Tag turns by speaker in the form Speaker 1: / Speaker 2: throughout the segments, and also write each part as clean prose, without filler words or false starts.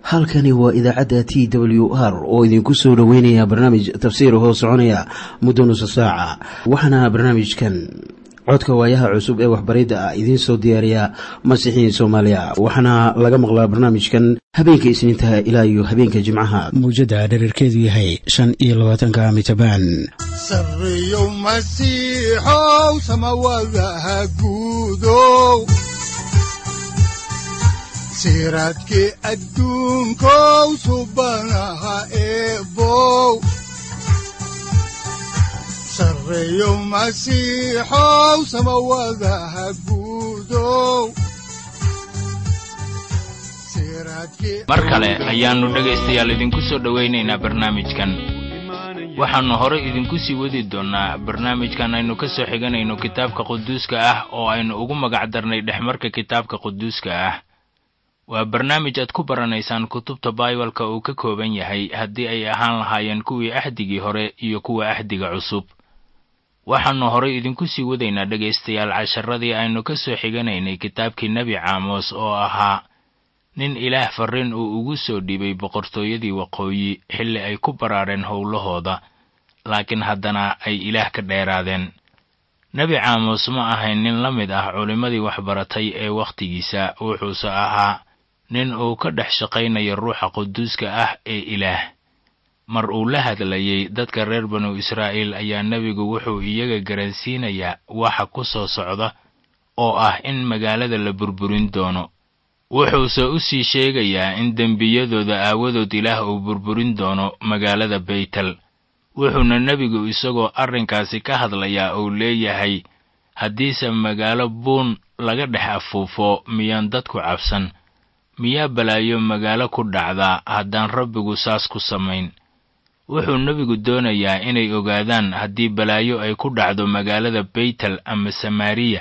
Speaker 1: halkani waa idaacadda t w r oo idinku soo dhoweynaya barnaamij tafsiir hoo soconaya muddo nusa saaca waxaana barnaamijkan codka waayaha cusub ee waxbaridda ah idiin soo diyaariya masiixiin soomaaliya waxaana laga maqlaa barnaamijkan habeenka isniintaha ilaa iyo habeenka jimcaha mawjadda dhererkeedu yahay 25 mitabaan
Speaker 2: sarreeyow masiixow samawadaha guudow siraadkii adduunkow subanaha eebow sarreeyow masiixow samawadaha guudow.
Speaker 3: mar kale ayaannu dhegaystayaal idinku soo dhowaynaynaa barnaamijkan. waxaannu hore idinku sii wadi doonnaa barnaamijkan aynu ka soo xiganayno kitaabka quduuska ah oo aynu ugu magac darnay dhexmarka kitaabka quduuska ah. waa barnaamij aad ku baranaysaan kutubta Baibalka uu ka kooban yahay haddii ay ahaan lahaayeen kuwii ahdigii hore iyo kuwa ahdiga cusub. waxaannu hore idinku sii wadaynaa dhegaystayaal casharadii aynu ka soo xiganaynay kitaabkii nebi Caamos oo ahaa nin Ilaah farriin uu ugu soo dhiibay boqortooyadii waqooyi xilli ay ku baraareen howlahooda, laakiin haddana ay Ilaah ka dheeraadeen. nebi Caamos ma ahayn nin la mid ah culimmadii waxbaratay ee wakhtigiisa, wuxuuse ahaa nin uu ka dhex shaqaynayo ruuxa quduuska ah ee Ilaah. mar uu la hadlayay dadka reer banu Israa'iil ayaa nebigu wuxuu iyaga garansiinayaa waxa ku soo socda oo ah in magaalada la burburin doono. wuxuuse u sii sheegayaa in dembiyadooda aawadood Ilaah uu burburin doono magaalada Beytel. wuxuuna nebigu isagoo arrinkaasi ka hadlayaa uu leeyahay, haddiise magaalo buun laga dhex afuufo miyaan dadku cabsan? miyaa balaayo magaalo ku dhacdaa haddaan Rabbigu saas ku samayn? wuxuu nebigu doonayaa inay ogaadaan haddii balaayo ay ku dhacdo magaalada Beytel ama Samaariya,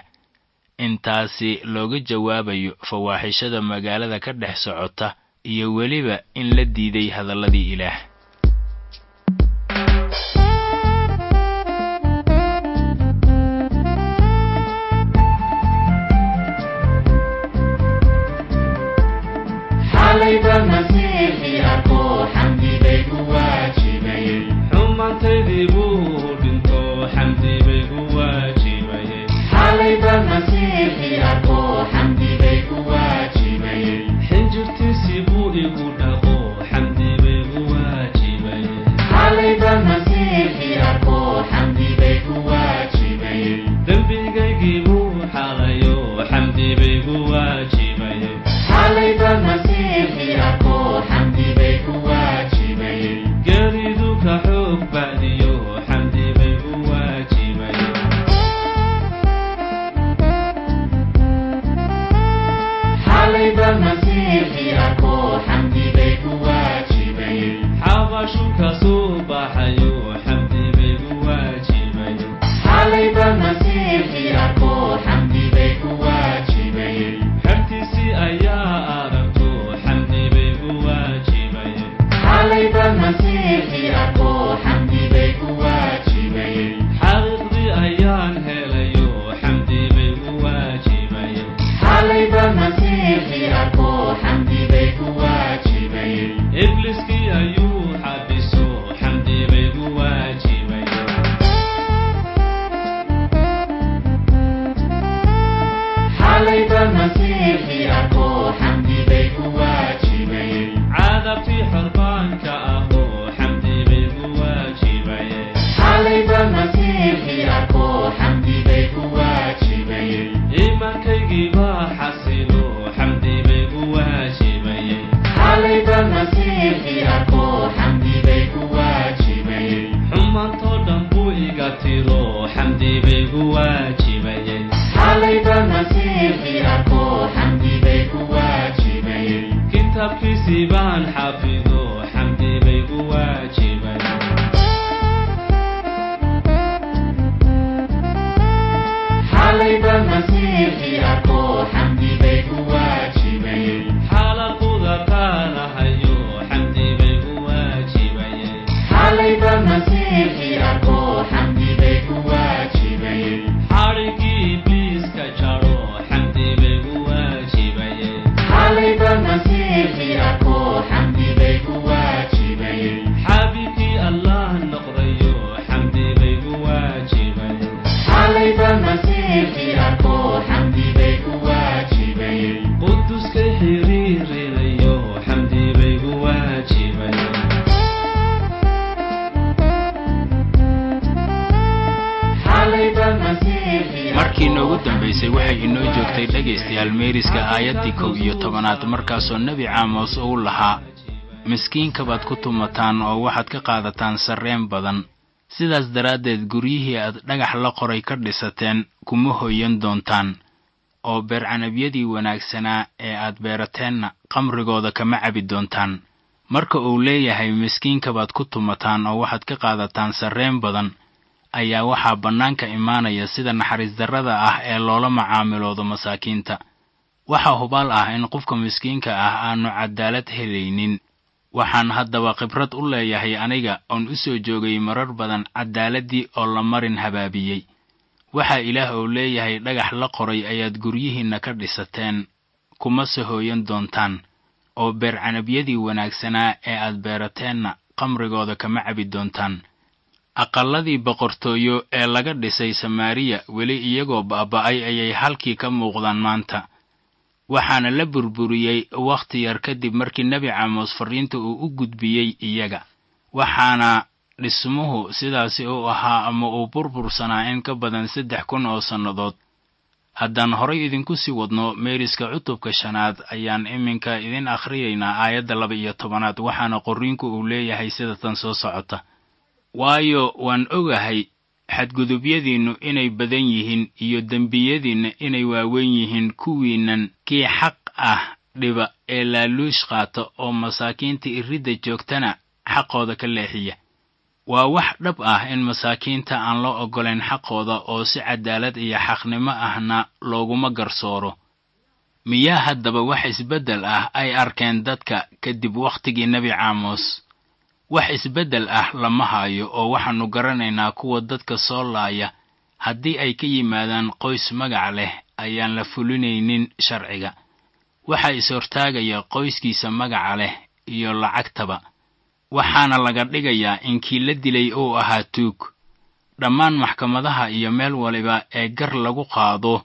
Speaker 3: intaasi looga jawaabayo fawaaxishada magaalada ka dhex socota iyo weliba in la diiday hadalladii Ilaah.
Speaker 4: Masiihi ako
Speaker 3: jirtay dhegaystayaal meeriska aayaddii 11 markaasoo nebi caamos uu lahaa, miskiinka baad ku tumataan oo waxaad ka qaadataan sarreen badan. sidaas daraaddeed guryihii aad dhagax la qoray ka dhisateen kuma hoyan doontaan, oo beercanabyadii wanaagsanaa ee aad beerateenna qamrigooda kama cabi doontaan. marka uu leeyahay miskiinka baad ku tumataan oo waxaad ka qaadataan sarreen badan, ayaa waxaa bannaanka imaanaya sida naxariis darrada ah ee loola macaamiloodo masaakiinta. waxaa hubaal ah in qofka miskiinka ah aanu cadaalad helaynin. waxaan haddaba khibrad u leeyahay aniga oon u soo joogay marar badan cadaaladdii oo la marin habaabiyey. waxaa ilaah uu leeyahay dhagax la qoray ayaad guryihiinna ka dhisateen, kuma sahooyan doontaan, oo beercanabyadii wanaagsanaa ee aad beerateenna qamrigooda kama cabi doontaan. aqalladii boqortooyo ee laga dhisay Samaariya weli iyagoo baaba'ay ayay halkii ka muuqdaan maanta. waxaana la burburiyey wakhti yar kadib markii nebi caamos fariinta uu u gudbiyey iyaga. waxaana dhismuhu sidaasi u ahaa ama uu burbursanaa in ka badan 3,000 oo sannadood. haddaan horay idinku sii wadno meeriska cutubka 5 ayaan iminka idin akhriyaynaa aayadda 12, waxaana qorriinku uu leeyahay sida tan soo socota. waayo waan ogahay xadgudubyadiinnu inay badan yihiin iyo dembiyadiinna inay waaweyn yihiin. kuwiinnan kii xaq ah dhiba ee laaluush qaata oo masaakiinta iridda joogtana xaqooda ka leexiya. waa wax dhab ah in masaakiinta aan loo oggolayn xaqooda oo si cadaalad iyo xaqnimo ahna looguma garsooro. miyaa haddaba wax isbeddel ah ay arkeen dadka kadib wakhtigii nebi caamos? wax isbeddel ah lama hayo, oo waxaannu garanaynaa kuwa dadka soo laaya haddii ay ka yimaadaan qoys magac leh ayaan la fulinaynin sharciga. waxaa is-hortaagaya qoyskiisa magaca leh iyo lacagtaba, waxaana laga dhigayaa in kii la dilay uu ahaa tuug. dhammaan maxkamadaha iyo meel waliba ee gar lagu qaado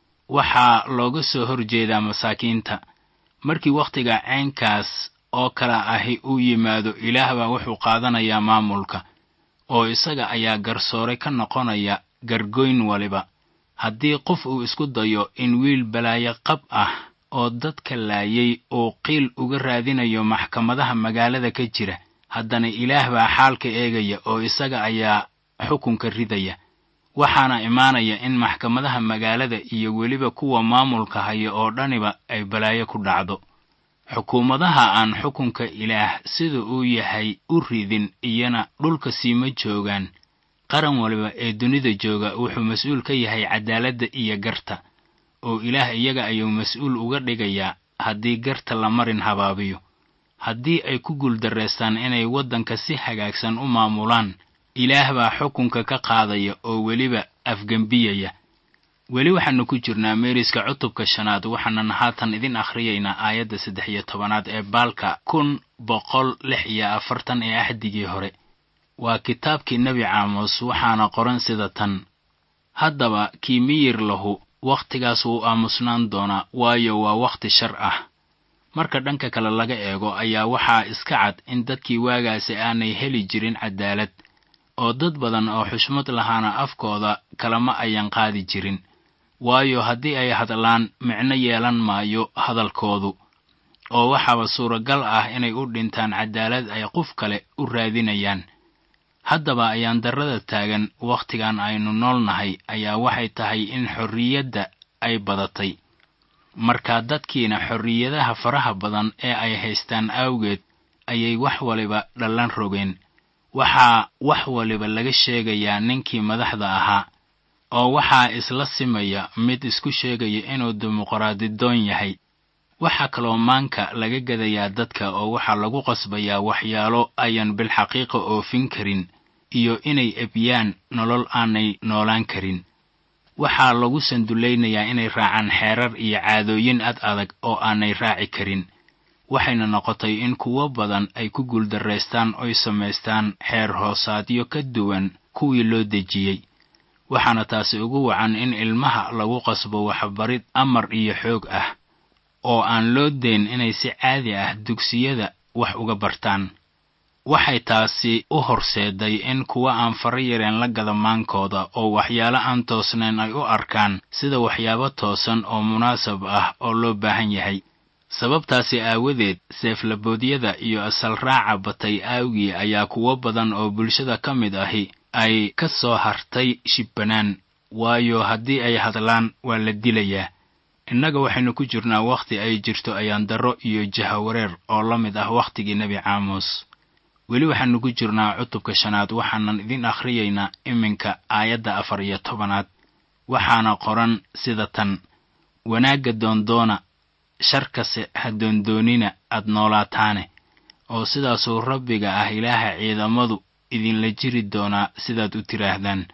Speaker 3: waxaa looga soo horjeedaa masaakiinta. markii wakhtiga caynkaas oo kala ahi uu yimaado, ilaah baa wuxuu qaadanayaa maamulka, oo isaga ayaa garsoore ka noqonaya gargoyn waliba. haddii qof uu isku dayo in wiil balaayo qab ah oo dadka laayay uu qiil uga raadinayo maxkamadaha magaalada ka jira, haddana ilaah baa xaalka eegaya oo isaga ayaa xukunka ridaya. waxaana imaanaya in maxkamadaha magaalada iyo weliba kuwa maamulka haya oo dhaniba ay balaayo ku dhacdo. xukuumadaha aan xukunka ilaah sida uu yahay u ridin iyana dhulka siima joogaan. qaran waliba ee dunida jooga wuxuu mas'uul ka yahay cadaaladda iyo garta, oo ilaah iyaga ayuu mas'uul uga dhigayaa haddii garta la marin habaabiyo. haddii ay ku guuldarraystaan inay waddanka si hagaagsan u maamulaan, ilaah baa xukunka ka qaadaya oo weliba afgembiyaya. weli waxaannu ku jirnaa meeriska cutubka 5, waxaanan haatan idin akhriyaynaa aayadda 13 ee baalka 1146 ee ahdigii hore. waa kitaabkii nebi caamos, waxaana qoran sida tan: haddaba kii miyir lahu wakhtigaas wuu aamusnaan doonaa, waayo waa wakhti shar ah. marka dhanka kale laga eego ayaa waxaa iska cad in dadkii waagaasi aanay heli jirin cadaalad, oo dad badan oo xushmad lahaana afkooda kalama ayan qaadi jirin. waayo haddii ay hadlaan micno yeelan maayo hadalkoodu, oo waxaaba suuragal ah inay u dhintaan cadaalad ay qof kale u raadinayaan. haddaba ayaan darrada taagan wakhtigan aynu noolnahay ayaa waxay tahay in xorriyadda ay badatay. markaa dadkiina xorriyadaha faraha badan ee ay haystaan awgeed ayay wax waliba dhallan rogeen. waxaa wax waliba laga sheegayaa ninkii madaxda ahaa, oo waxaa isla simaya mid isku sheegaya inuu dimuqraadidoon yahay. waxaa kaloo maanka laga gadayaa dadka, oo waxaa lagu qasbayaa waxyaalo ayan bilxaqiiqa oofin karin, iyo inay ebyaan nolol aanay noolaan karin. waxaa lagu sandulaynayaa inay raacaan xeerar iyo caadooyin ad adag oo aanay raaci karin. waxayna noqotay in kuwo badan ay ku guuldarraystaan oy samaystaan xeer hoosaadyo ka duwan kuwii loo dejiyey. waxaana taasi ugu wacan in ilmaha lagu qasbo waxbarid amar iyo xoog ah, oo aan loo dayn inay si caadi ah dugsiyada wax uga bartaan. waxay taasi u horseeday in kuwa aan fara yareen la gada maankooda oo waxyaalo aan toosnayn ay u arkaan sida waxyaabo toosan oo munaasab ah oo loo baahan yahay. sababtaasi aawadeed seeflaboodyada iyo asal raaca batay aawgii ayaa kuwo badan oo bulshada ka mid ahi ay ka soo hartay shibbanaan, waayo haddii ay hadlaan waa la dilayaa. innaga waxaynu ku jirnaa wakhti ay jirto ayaan darro iyo jahawareer oo la mid ah wakhtigii nebi caamos. weli waxaanu ku jirnaa cutubka 5 waxaanan idin akhriyaynaa iminka aayadda 14. waxaana qoran sida tan: wanaagga doondoona, sharkase ha doondoonina aad noolaataane, oo sidaasuu rabbiga ah ilaaha ciidamadu idinla jiri doonaa sidaad u tiraahdaan.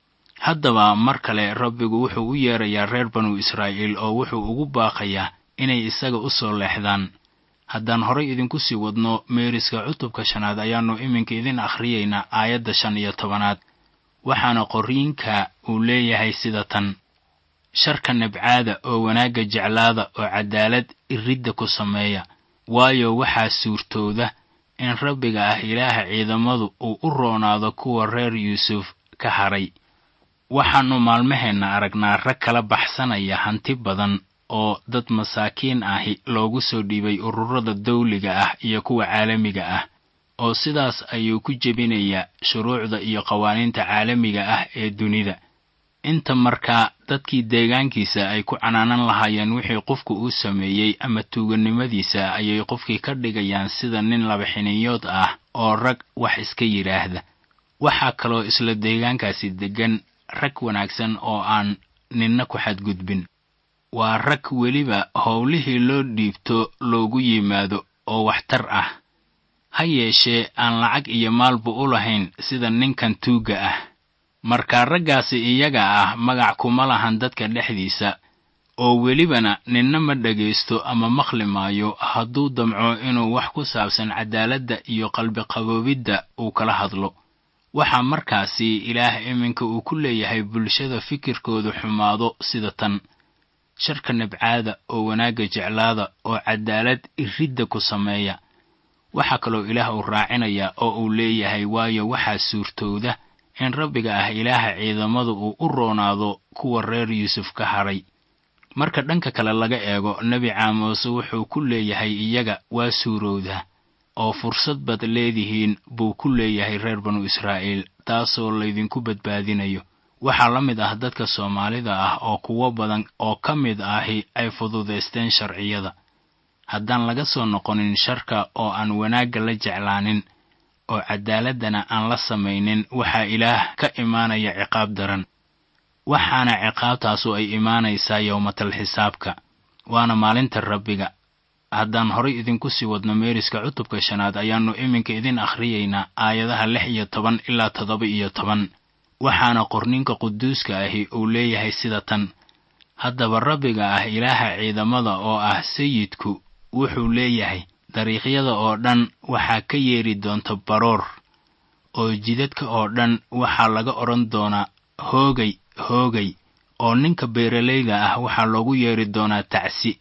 Speaker 3: haddaba mar kale rabbigu wuxuu u yeerayaa reer banu Israa'iil oo wuxuu ugu baaqayaa inay isaga u soo leexdaan. haddaan horay idinku sii wadno meeriska cutubka 5 ayaannu iminka idin akhriyaynaa aayadda 15. waxaana qorriinka uu leeyahay sida tan: sharka nabcaada oo wanaagga jeclaada oo cadaalad iridda ku sameeya, waayo waxaa suurtooda in rabbiga ah ilaaha ciidamadu uu u roonaado kuwa reer yuusuf ka haray. waxaannu maalmaheenna aragnaa rag kala baxsanaya hanti badan oo dad masaakiin ahi loogu soo dhiibay ururada dawliga ah iyo kuwa caalamiga ah, oo sidaas ayuu ku jebinayaa shuruucda iyo qawaaniinta caalamiga ah ee dunida. inta markaa dadkii deegaankiisa ay ku canaanan lahaayeen wixii qofku uu sameeyey ama tuuganimadiisa, ayay qofkii ka dhigayaan sida nin laba xiniyood ah oo rag wax iska yidhaahda. waxaa kaloo isla deegaankaasi deggan rag wanaagsan oo aan ninna ku xadgudbin. waa rag weliba howlihii loo dhiibto loogu yimaado oo waxtar ah, ha yeeshee aan lacag iyo maalba u lahayn sida ninkan tuugga ah. markaa raggaasi iyaga ah magac kuma lahan dadka dhexdiisa, oo welibana ninna ma dhagaysto ama maqli maayo hadduu damco inuu wax ku saabsan cadaaladda iyo qalbi qaboobidda uu kala hadlo. waxaa markaasi ilaah iminka uu ku leeyahay bulshada fikirkoodu xumaado sida tan: sharka nabcaada oo wanaagga jeclaada oo cadaalad iridda ku sameeya. waxaa kaloo ilaah uu raacinayaa oo uu leeyahay waayo waxaa suurtooda in rabbiga ah ilaaha ciidamadu uu u roonaado kuwa reer yuusuf ka haray. marka dhanka kale laga eego, nebi caamos wuxuu ku leeyahay iyaga waa suurowda oo fursad baad leedihiin buu ku leeyahay reer banu Israa'iil, taasoo laydinku badbaadinayo. waxaa la mid ah dadka Soomaalida ah oo kuwo badan oo ka mid ahi ay fududaysteen sharciyada. haddaan laga soo noqonin sharka oo aan wanaagga la jeclaanin oo cadaaladana aan la samaynin, waxaa ilaah ka imaanaya ciqaab daran. waxaana ciqaabtaasu ay imaanaysaa yowmatal xisaabka, waana maalinta rabbiga. haddaan horay idinku sii wadno meeriska cutubka 5 ayaannu iminka idin akhriyaynaa aayadaha 16 ilaa 17. waxaana qorninka quduuska ahi uu leeyahay sida tan: haddaba rabbiga ah ilaaha ciidamada oo ah sayidku wuxuu leeyahay, dariiqyada oo dhan waxaa ka yeeri doonta baroor, oo jidadka oo dhan waxaa laga odhan doonaa hoogay hoogay, oo ninka beeralayda ah waxaa loogu yeeri doonaa tacsi,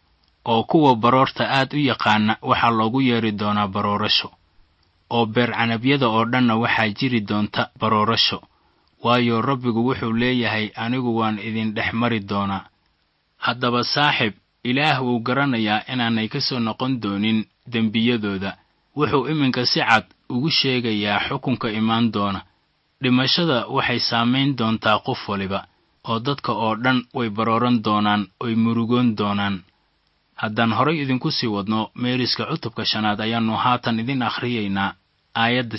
Speaker 3: oo kuwa baroorta aad u yaqaana waxaa loogu yeeri doonaa baroorasho, oo beer canabyada oo dhanna waxaa jiri doonta baroorasho, waayo rabbigu wuxuu leeyahay anigu waan idin dhex mari doonaa. haddaba saaxib, ilaah wuu garanayaa inaanay ka soo noqon doonin dembiyadooda. wuxuu iminka si cad ugu sheegayaa xukunka imaan doona. dhimashada waxay saamayn doontaa qof waliba, oo dadka oo dhan way barooran doonaan oy murugoon doonaan. haddaan horay idinku sii wadno meeriska cutubka 5 ayaannu haatan idin akhriyaynaa aayadda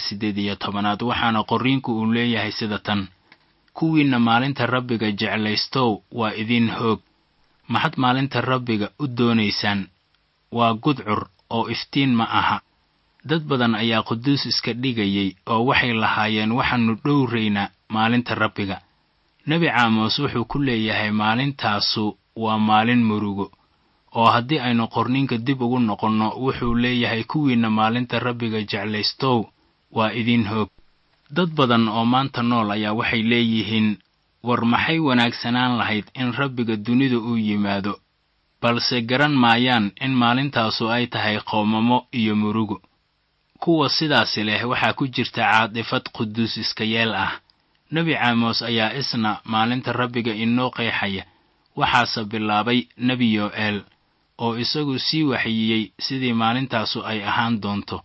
Speaker 3: 18. waxaana qorriinku uu leeyahay sida tan: kuwiinna maalinta rabbiga jeclaystow waa idin hoog. maxad maalinta rabbiga u doonaysaan? waa gudcur oo iftiin ma aha. dad badan ayaa quduus iska dhigayay oo waxay lahaayeen waxaannu dhowraynaa maalinta rabbiga. nebi caamos wuxuu ku leeyahay maalintaasu waa maalin murugo, oo haddii aynu qorninka dib ugu noqonno wuxuu leeyahay kuwiinna maalinta rabbiga jeclaystow waa idin hoog. dad badan oo maanta nool ayaa waxay leeyihiin, war maxay wanaagsanaan lahayd in rabbiga dunida uu yimaado, balse garan maayaan in maalintaasu ay tahay qoomamo iyo murugo. kuwa sidaasi leh waxaa ku jirta caadifad quduus iska yeel ah. nebi caamos ayaa isna maalinta rabbiga inoo qeexaya. waxaase bilaabay nebi yo'eel oo isagu sii waxyiyey sidii maalintaasu ay ahaan doonto,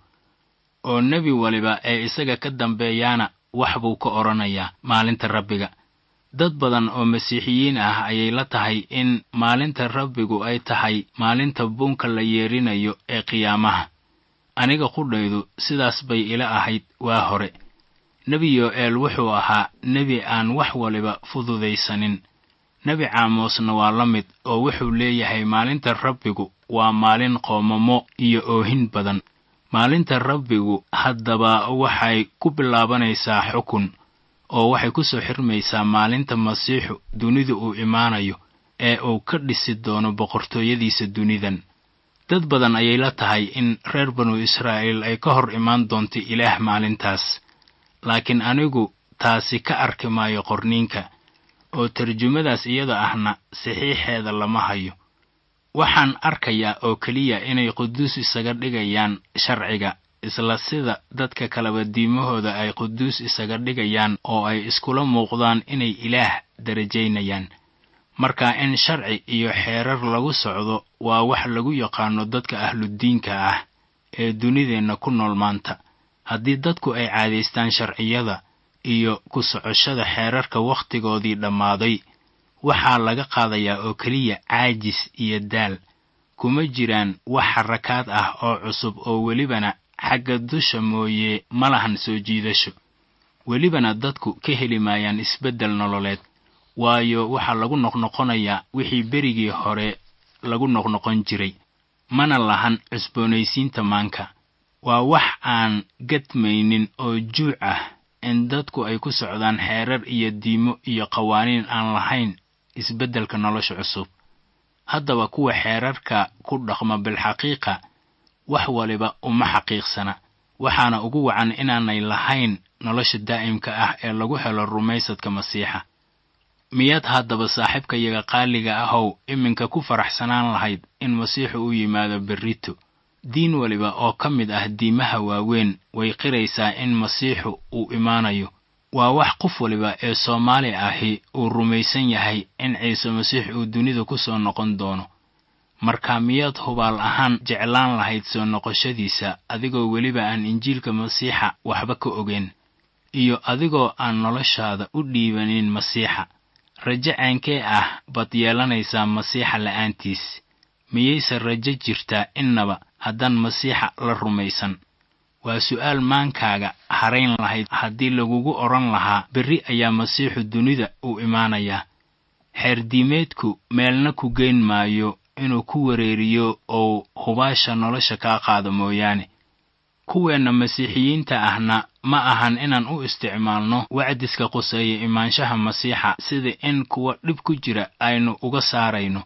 Speaker 3: oo nebi waliba ee isaga ka dambeeyaana wax buu ka odhanayaa maalinta rabbiga. dad badan oo masiixiyiin ah ayay la tahay in maalinta rabbigu ay tahay maalinta buunka la yeerinayo ee qiyaamaha. aniga qudhaydu sidaas bay ila ahayd waa hore. nebi yo'eel wuxuu ahaa nebi aan wax waliba fududaysanin. nebi caamosna waa la mid oo wuxuu leeyahay maalinta rabbigu waa maalin qoomamo iyo oohin badan. maalinta rabbigu haddaba waxay ku bilaabanaysaa xukun, oo waxay ku soo xirmaysaa maalinta masiixu dunidu uu imaanayo ee uu ka dhisi doono boqortooyadiisa dunidan. dad badan ayay la tahay in reer banu Israa'iil ay ka hor imaan doonto Ilaah maalintaas, laakiin anigu taasi ka arki maayo qorniinka, oo tarjumadaas iyada ahna saxiixeeda lama hayo. waxaan arkayaa oo keliya inay quduus isaga dhigayaan sharciga, isla sida dadka kaleba diimahooda ay quduus isaga dhigayaan oo ay iskula muuqdaan inay Ilaah darajaynayaan. marka in sharci iyo xeerar lagu socdo waa wax lagu yaqaano dadka ahludiinka ah ee dunideenna ku nool maanta. haddii dadku ay caadaystaan sharciyada iyo ku socoshada xeerarka wakhtigoodii dhammaaday, waxaa laga qaadayaa oo keliya caajis iyo daal. kuma jiraan wax xarakaad ah oo cusub, oo welibana xagga dusha mooye ma lahan soo jiidasho. welibana dadku ka heli maayaan isbeddel nololeed, waayo waxaa lagu noqnoqonayaa wixii berigii hore lagu noqnoqon jiray, mana lahan cusboonaysiinta maanka. waa wax aan gadmaynin oo juuc ah in dadku ay ku socdaan xeerar iyo diimo iyo qawaaniin aan lahayn isbeddelka nolosha cusub. haddaba kuwa xeerarka ku dhaqma bilxaqiiqa wax waliba uma xaqiiqsana, waxaana ugu wacan inaanay lahayn nolosha daa'imka ah ee lagu helo rumaysadka masiixa. miyaad haddaba saaxiibkayaga qaaliga ahow iminka ku faraxsanaan lahayd in masiixu u yimaado berrito? diin waliba oo ka mid ah diimaha waaweyn way qiraysaa in masiixu uu imaanayo. waa wax qof waliba ee Soomaali ahi uu rumaysan yahay in Ciise Masiix uu dunida ku soo noqon doono. marka miyaad hubaal ahaan jeclaan lahayd soo noqoshadiisa adigoo weliba aan injiilka masiixa waxba ka ogeyn, iyo adigoo aan noloshaada u dhiibanin masiixa? rajo caankee ah baad yeelanaysaa masiixa la'aantiis? miyayse rajo jirtaa innaba haddaan masiixa la rumaysan? waa su'aal maankaaga harayn lahayd haddii lagugu odhan lahaa berri ayaa masiixu dunida u imaanayaa. xeerdiimeedku meelna ku geyn maayo inuu ku wareeriyo oo hubaasha nolosha kaa qaado mooyaane. kuweenna masiixiyiinta ahna ma ahan inaan u isticmaalno wacdiska quseeya imaanshaha masiixa sida in kuwa dhib ku jira aynu uga saarayno,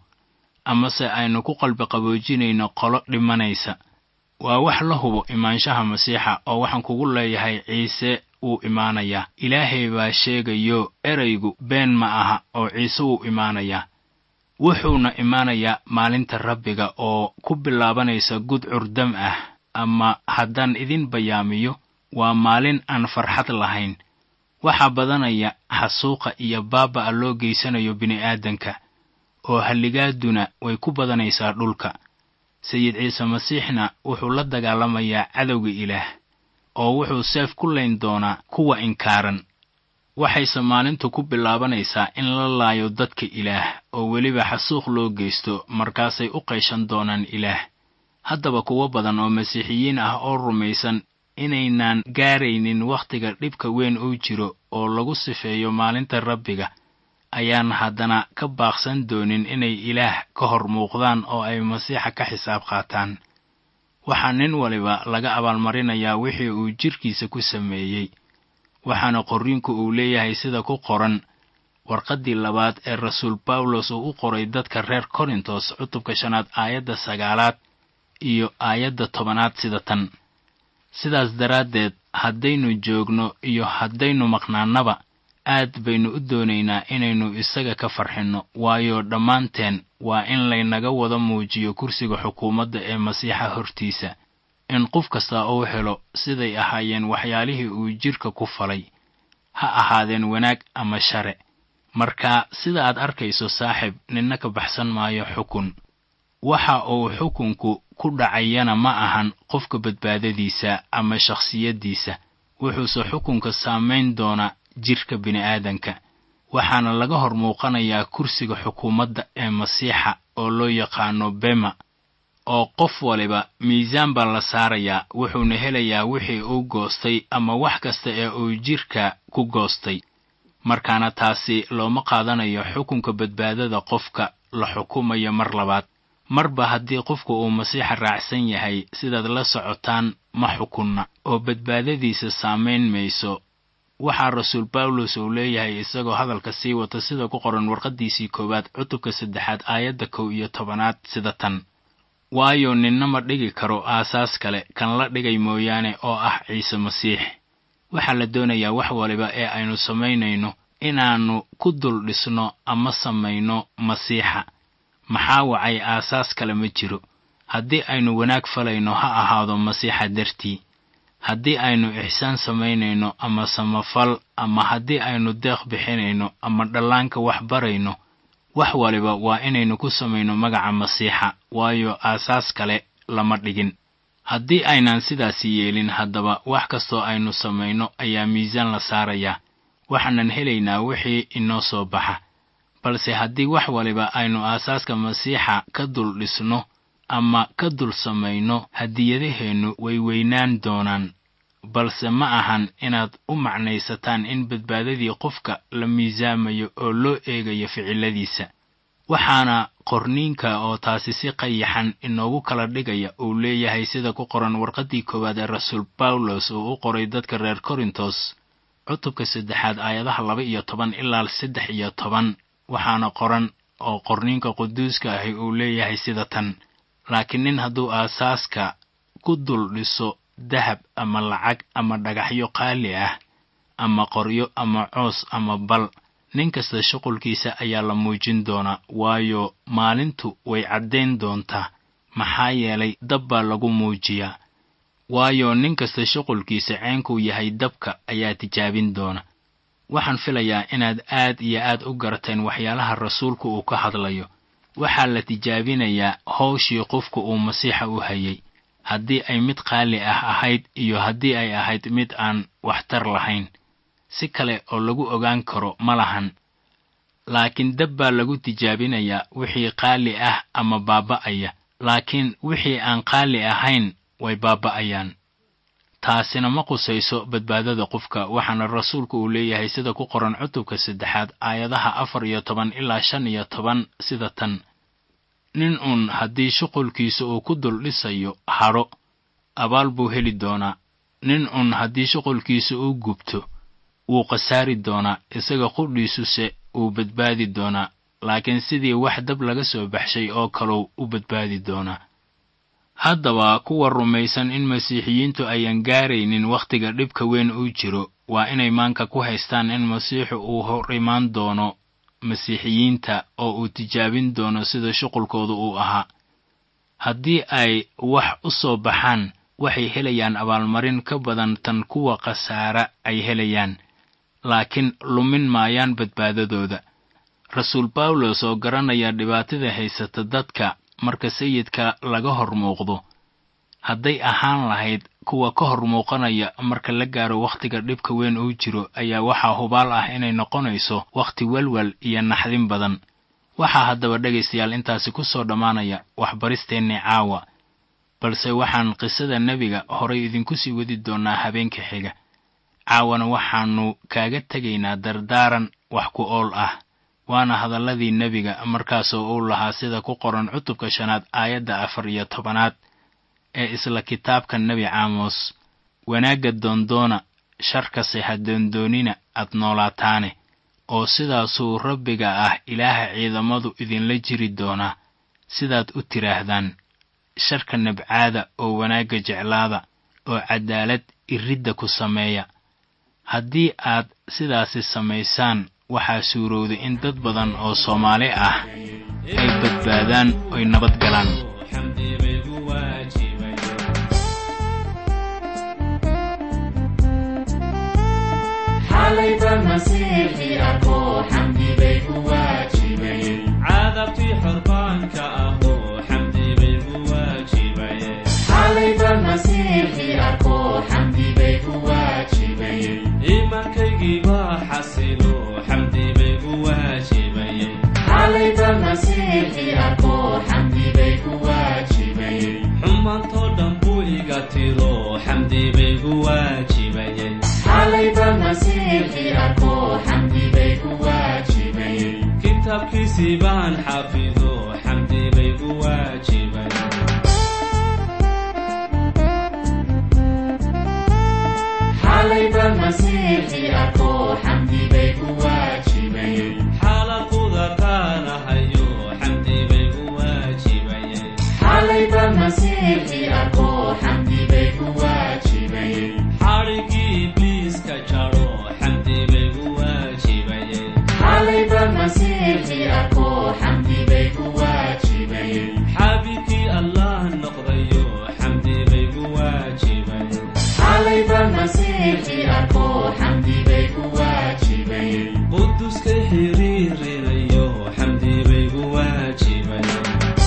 Speaker 3: amase aynu ku qalbi qaboojinayno qolo dhimanaysa. waa wax la hubo imaanshaha masiixa, oo waxaan kugu leeyahay Ciise uu imaanayaa. Ilaahay baa sheegayo, eraygu been ma aha, oo Ciise uu imaanayaa. wuxuuna imaanayaa maalinta rabbiga oo ku bilaabanaysa gudcur dam ah, ama haddaan idin bayaamiyo, waa maalin aan farxad lahayn. waxaa badanaya xasuuqa iyo baaba'a loo geysanayo bini'aadanka, oo halligaaduna way ku badanaysaa dhulka. sayid ciise masiixna wuxuu la dagaalamayaa cadowga Ilaah, oo wuxuu seef ku layn doonaa kuwa inkaaran. waxayse maalintu ku bilaabanaysaa in la laayo dadka Ilaah, oo weliba xasuuq loo geysto, markaasay u qayshan doonaan Ilaah. haddaba kuwo badan oo masiixiyiin ah oo rumaysan inaynaan gaaraynin wakhtiga dhibka weyn uu jiro oo lagu sifeeyo maalinta rabbiga, ayaan haddana ka baaqsan doonin inay Ilaah ka hor muuqdaan oo ay masiixa ka xisaab qaataan. waxaa nin waliba laga abaalmarinayaa wixii uu jirkiisa ku sameeyey. waxaana qorriinku uu leeyahay sida ku qoran warqaddii labaad ee rasuul Bawlos uu u qoray dadka reer Korintos cutubka 5 aayadda 9 iyo aayadda 10 sida tan: sidaas daraaddeed haddaynu joogno iyo haddaynu maqnaanaba, aad baynu u doonaynaa inaynu isaga ka farxinno, waayo dhammaanteen waa in laynaga wada muujiyo kursiga xukuumadda ee masiixa hortiisa. in qof kasta uu helo siday ahaayeen waxyaalihii uu jirka ku falay, ha ahaadeen wanaag ama share. Marka sida aad arkayso saaxiib, ninna ka baxsan maayo xukun. Waxa uu xukunku ku dhacayana ma ahan qofka badbaadadiisa ama shakhsiyadiisa, wuxuuse xukunka saameyn doona jirka bini'aadanka. waxaana laga hor muuqanayaa kursiga xukuumadda ee Masiixa oo loo yaqaano Bema, oo qof waliba miisaan baa la saarayaa, wuxuuna helayaa wixii uu goostay ama wax kasta ee uu jirka ku goostay. markaana taasi looma qaadanayo xukunka badbaadada qofka la xukumayo mar labaad. marba haddii qofku uu Masiixa raacsan yahay, sidaad la socotaan ma xukunna oo badbaadadiisa saameyn mayso. waxaa Rasuul Pawlos uu leeyahay isagoo hadalka sii wata sida ku qoran warqadiisii 1 cutubka 3 aayadda 11 sida tan: waayo ninna ma dhigi karo aasaas kale kan la dhigay mooyaane oo ah Ciise Masiix. waxaa la doonayaa wax waliba ee aynu samaynayno inaannu ku dul dhisno ama samayno Masiixa. maxaa wacay aasaas kale ma jiro. haddii aynu wanaag falayno ha ahaado Masiixa dartii. haddii aynu ixsaan samaynayno ama samafal, ama haddii aynu deeq bixinayno ama dhallaanka wax barayno, wax waliba waa inaynu ku samayno magaca Masiixa, waayo aasaas kale lama dhigin. haddii aynaan sidaasi yeelin, haddaba wax kastoo aynu samayno ayaa miisaan la saarayaa, waxaanan helaynaa wixii inoo soo baxa. balse haddii wax waliba aynu aasaaska Masiixa ka dul dhisno ama ka dul samayno, hadiyadaheennu way weynaan doonaan. balse ma ahan inaad u macnaysataan in badbaadadii qofka la miisaamayo oo loo eegayo ficiladiisa. waxaana qorniinka oo taasi si qayaxan inoogu kala dhigaya uu leeyahay sida ku qoran warqadii 1 ee Rasuul Pawlos oo u qoray dadka reer Korintos, cutubka 3 aayadaha 12 ilaa 13. waxaana qoran oo qorniinka quduuska ahi uu leeyahay sida tan: laakiin nin hadduu aasaaska ku dul dhiso dahab ama lacag ama dhagaxyo qaali ah ama qoryo ama coos ama bal, nin kasta shuqulkiisa ayaa la muujin doonaa, waayo maalintu way caddayn doontaa. maxaa yeelay dab baa lagu muujiyaa, waayo nin kasta shuqulkiisa ceenkuu yahay dabka ayaa tijaabin doona. waxaan filayaa inaad aad iyo aad u garateen waxyaalaha rasuulku uu ka hadlayo. waxaa la tijaabinayaa hawshii qofku uu Masiixa u hayay, haddii ay mid qaali ah ahayd iyo haddii ay ahayd mid aan waxtar lahayn. si kale oo lagu ogaan karo ma lahan. laakiin dab baa lagu tijaabinayaa wixii qaali ah ama baaba'aya, laakiin wixii aan qaali ahayn way baaba'ayaan. taasina ma qusayso badbaadada qofka. waxaana rasuulku uu leeyahay sida ku qoran cutubka 3 aayadaha 14 ilaa 15 sida tan: nin haddii shuqulkiisa uu ku dul dhisayo hadho, abaal buu heli doonaa. nin haddii shuqulkiisa uu gubto, wuu khasaari doonaa, isaga qudhiisuse uu badbaadi doonaa, laakiin sidii wax dab laga soo baxshay oo kaleu u badbaadi doonaa. haddaba kuwa rumaysan in masiixiyiintu ayaan gaaraynin wakhtiga dhibka weyn uu jiro, waa inay maanka ku haystaan in Masiixu uu hor imaan doono masiixiyiinta oo uu tijaabin doono sida shuqulkooda uu ahaa. haddii ay wax u soo baxaan, waxay helayaan abaalmarin ka badan tan kuwa khasaara ay helayaan, laakiin lumin maayaan badbaadadooda. Rasuul Pawlos oo garanaya dhibaatada haysata dadka marka sayidka laga hor muuqdo, hadday ahaan lahayd kuwa ka hor muuqanaya marka la gaaro wakhtiga dhibka weyn uu jiro, ayaa waxaa hubaal ah inay noqonayso wakhti walwal iyo naxdin badan. waxaa haddaba dhegaystayaal intaasi ku soo dhammaanaya waxbaristeennii caawa, balse waxaan qisada nebiga horay idinku sii wadi doonaa habeenka xiga. caawana waxaannu kaaga tegaynaa dardaaran wax ku ool ah, waana hadalladii nebiga markaasoo uu lahaa sida ku qoran cutubka 5 aayadda 14 ee isla kitaabka nebi Caamos: wanaagga doondoona, sharkase ha doondoonina aad noolaataane, oo sidaasuu Rabbiga ah Ilaaha ciidamadu idinla jiri doonaa, sidaad u tiraahdaan. sharka nabcaada oo wanaagga jeclaada, oo cadaalad iridda ku sameeya. haddii aad sidaasi samaysaan, waxaa suurowda in dad badan oo Soomaali ah ay badbaadaan oy nabad galaan.
Speaker 4: masiixi arko xamdi bay ku waajibayeen
Speaker 5: cadabtii xorbaanka ahoo xamdi bay ku waajibayeen
Speaker 4: xalayba masiixi arko xamdi bay ku waajibayeen
Speaker 5: iimaankaygii baa xasilo xamdi bay ku waajibayeen
Speaker 4: xalayba masiixi arko xamdi bay ku waajibayeen
Speaker 5: xumaantoo dhan buu iga tiro xamdi bay ku waajibayeen
Speaker 4: xalayba masiixi arko xamdi bay ku waajibayeen
Speaker 5: kitaabkiisii baan xafido xamdi bay ku waajibayeen
Speaker 4: xalayba masiixi arko xamdi bay ku waajibayeen
Speaker 5: xalaquda taanahayo xamdi bay ku waajibayeen
Speaker 4: xalayba masiixi arko xamdi bay ku waajibayeen
Speaker 5: xadhigii ibliiska jaro xamdi bay ku waajibayeen
Speaker 4: xalayba masiixi arko xamdi bay ku waajibayeen
Speaker 5: xabiibkii allah noqdayo xamdi bay ku waajibayeen
Speaker 4: xalayba masiixi arko xamdi bay ku waajibayeen
Speaker 5: quduskay xiriirinayo xamdi bay ku waajibayeen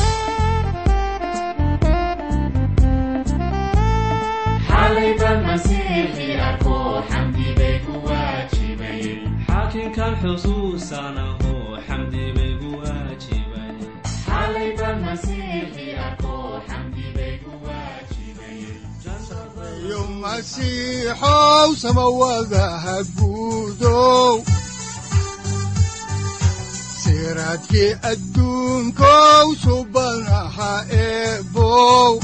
Speaker 4: xalayba masiixi arko xamdi bay ku waajibayeen
Speaker 5: xaakinkan xusuusanaho xamdi bay ku waajibayeen
Speaker 4: xalayba masiixi arko xamdi bay ku waajibayeen
Speaker 2: yo masiixow samawadaha guudow siraadkii adduunkow subanaha eebow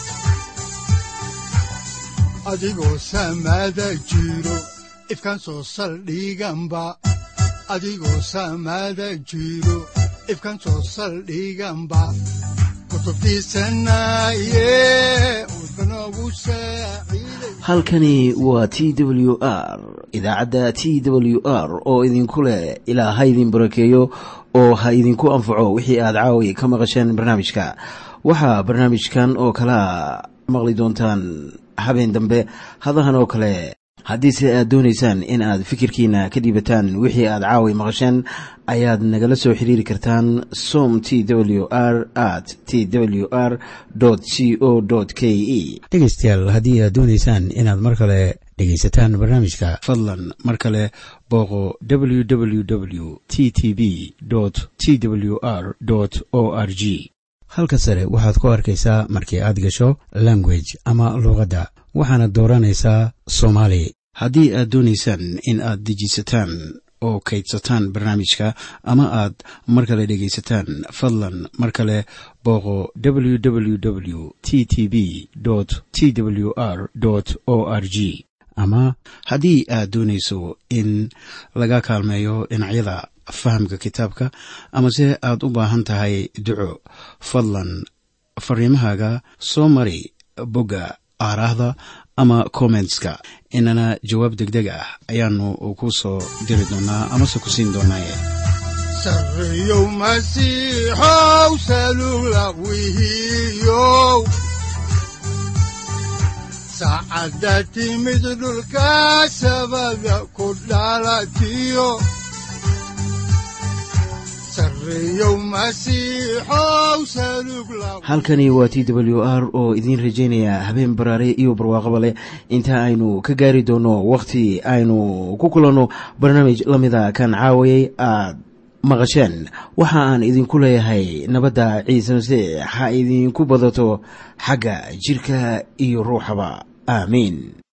Speaker 2: adigoo samada jiro ifkan soo saldhiganba adigoo samada jiro ifkan soo saldhiganba kutubtiisanaye udbanogu saaciiday
Speaker 1: halkani waa t w r idaacadda t w r oo idinku leh ilaa ha idin barakeeyo oo ha idinku anfaco wixii aad caawi ka maqasheen barnaamijka. waxaa barnaamijkan oo kalea maqli doontaan habeen dambe hadahan oo kale. haddiise aad doonaysaan in aad fikirkiina ka dhiibataan wixii aad caawi maqasheen ayaad nagala soo xiriiri kartaan som t w r at t w r c o k e
Speaker 6: dhegaystayaal haddii aad doonaysaan inaad mar kale dhegaysataan barnaamijka
Speaker 1: fadlan mar kale booqo www t t b t w r o r g.
Speaker 6: halka sare waxaad ku arkaysaa markii aad gasho language ama luuqadda waxaana dooranaysaa soomaali.
Speaker 1: haddii aad doonaysaan in aad dejisataan oo kaydsataan barnaamijka ama aad mar kale dhegaysataan fadlan mar kale booqo www t t b t w r o r g. ama haddii aad doonayso in laga kaalmeeyo dhinacyada fahamka kitaabka amase aad u baahan tahay duco fadlan fariimahaaga soo mari bogga aaraahda ama commentska inana jawaab degdeg ah ayaanu ku soo diri doonaa amase ku siin doonaaye
Speaker 2: sarreyow masiixow salugla wihiyow saacadda timid dhulka sabada ku dhalatiyo sarreyow masiixow salugla
Speaker 1: halkani waa t w r oo idiin rajaynaya habeen baraare iyo barwaaqaba leh inta aynu ka gaari doono wakhti aynu ku kulanno barnaamij la mida kan caawayay aad maqasheen. waxa aan idinku leeyahay nabadda ciise masiix ha idinku badato xagga jidhka iyo ruuxaba aamiin.